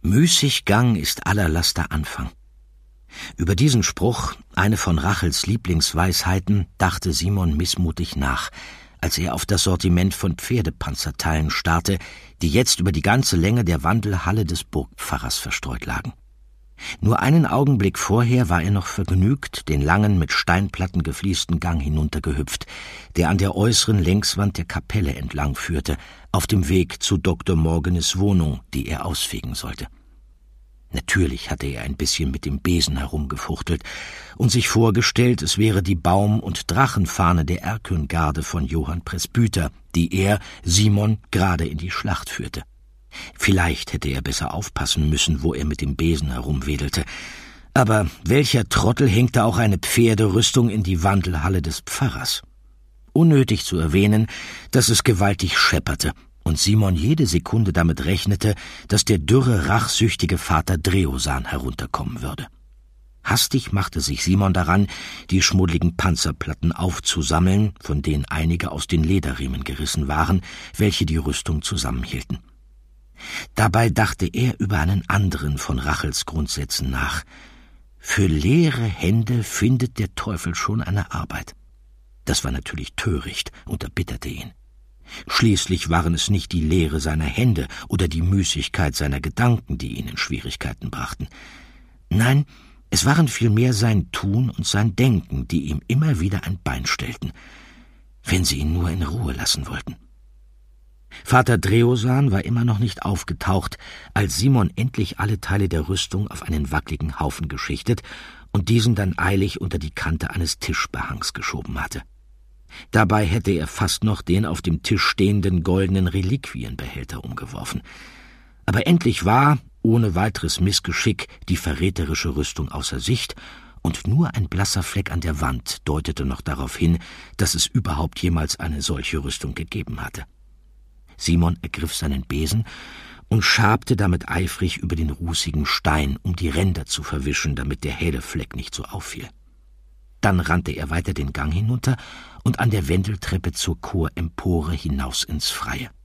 Müßig Gang ist aller Laster Anfang. Über diesen Spruch, eine von Rachels Lieblingsweisheiten, dachte Simon missmutig nach, als er auf das Sortiment von Pferdepanzerteilen starrte, die jetzt über die ganze Länge der Wandelhalle des Burgpfarrers verstreut lagen. Nur einen Augenblick vorher war er noch vergnügt, den langen, mit Steinplatten gefliesten Gang hinuntergehüpft, der an der äußeren Längswand der Kapelle entlang führte, auf dem Weg zu Dr. Morganes Wohnung, die er ausfegen sollte. Natürlich hatte er ein bisschen mit dem Besen herumgefuchtelt und sich vorgestellt, es wäre die Baum- und Drachenfahne der Erköngarde von Johann Presbyter, die er, Simon, gerade in die Schlacht führte. Vielleicht hätte er besser aufpassen müssen, wo er mit dem Besen herumwedelte. Aber welcher Trottel hängte auch eine Pferderüstung in die Wandelhalle des Pfarrers? Unnötig zu erwähnen, dass es gewaltig schepperte und Simon jede Sekunde damit rechnete, dass der dürre, rachsüchtige Vater Dreosan herunterkommen würde. Hastig machte sich Simon daran, die schmuddligen Panzerplatten aufzusammeln, von denen einige aus den Lederriemen gerissen waren, welche die Rüstung zusammenhielten. Dabei dachte er über einen anderen von Rachels Grundsätzen nach. Für leere Hände findet der Teufel schon eine Arbeit. Das war natürlich töricht und erbitterte ihn. Schließlich waren es nicht die Leere seiner Hände oder die Müßigkeit seiner Gedanken, die ihn in Schwierigkeiten brachten. Nein, es waren vielmehr sein Tun und sein Denken, die ihm immer wieder ein Bein stellten, wenn sie ihn nur in Ruhe lassen wollten. Vater Dreosan war immer noch nicht aufgetaucht, als Simon endlich alle Teile der Rüstung auf einen wackligen Haufen geschichtet und diesen dann eilig unter die Kante eines Tischbehangs geschoben hatte. Dabei hätte er fast noch den auf dem Tisch stehenden goldenen Reliquienbehälter umgeworfen. Aber endlich war, ohne weiteres Missgeschick, die verräterische Rüstung außer Sicht, und nur ein blasser Fleck an der Wand deutete noch darauf hin, dass es überhaupt jemals eine solche Rüstung gegeben hatte. Simon ergriff seinen Besen und schabte damit eifrig über den rußigen Stein, um die Ränder zu verwischen, damit der helle Fleck nicht so auffiel. Dann rannte er weiter den Gang hinunter und an der Wendeltreppe zur Chorempore hinaus ins Freie.